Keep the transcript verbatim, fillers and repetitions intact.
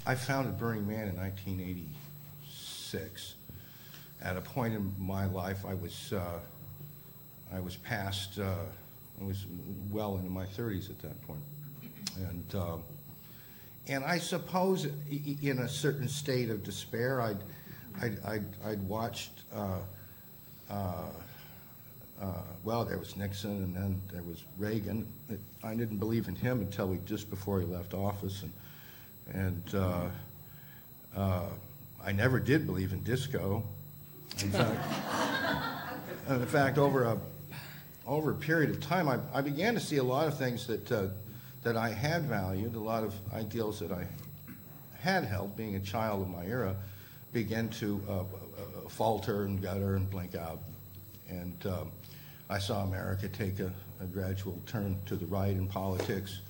I founded Burning Man in nineteen eighty-six. At a point in my life, I was uh, I was past, uh, I was well into my thirties at that point, and uh, and I suppose i- in a certain state of despair, I'd I'd I'd, I'd watched. Uh, uh, uh, well, there was Nixon, and then there was Reagan. It, I didn't believe in him until we, just before he left office, and and uh, uh, I never did believe in disco. In fact, in fact, over a over a period of time, I, I began to see a lot of things that uh, that I had valued, a lot of ideals that I had held, being a child of my era, began to uh, uh, falter and gutter and blink out. And um, I saw America take a, a gradual turn to the right in politics.